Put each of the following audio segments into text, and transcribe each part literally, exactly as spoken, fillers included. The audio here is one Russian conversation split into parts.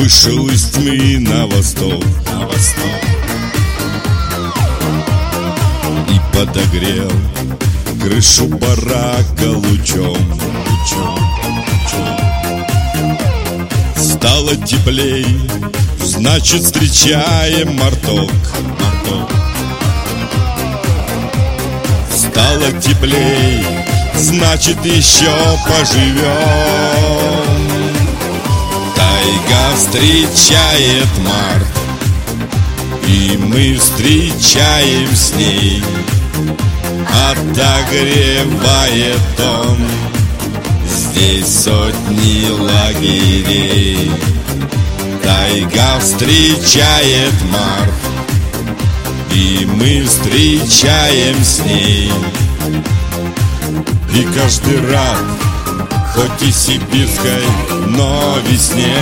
Вышел из тьмы на восток, на восток, и подогрел крышу барака лучом, лучом, лучом. Стало теплей, значит, встречаем марток, марток. Стало теплей, значит, еще поживем. Тайга встречает март, и мы встречаем с ней. Отогревает он здесь сотни лагерей. Тайга встречает март, и мы встречаем с ней. И каждый рад, хоть и сибирской, но весне.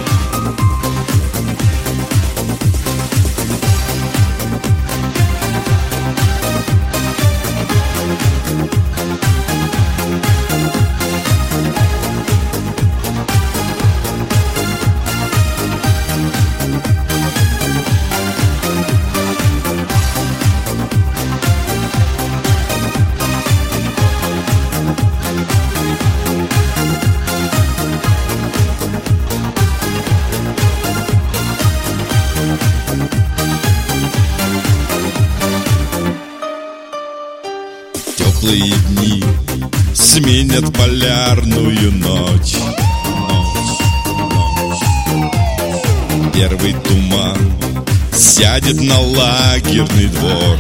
Теплые дни сменят полярную ночь, ночь, ночь. Первый туман сядет на лагерный двор.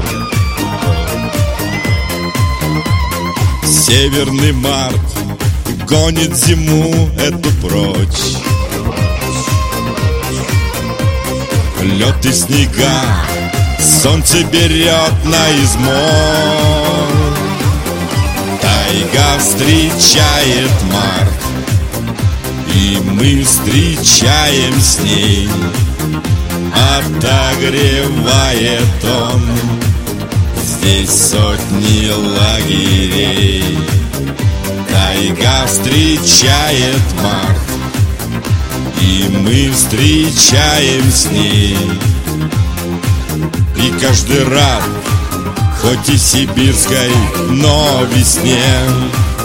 Северный март гонит зиму эту прочь. Лед и снега солнце берет на измор. Тайга встречает март, и мы встречаем с ней. Отогревает он здесь сотни лагерей. Тайга встречает март, и мы встречаем с ней. И каждый рад, хоть и сибирской, но весне.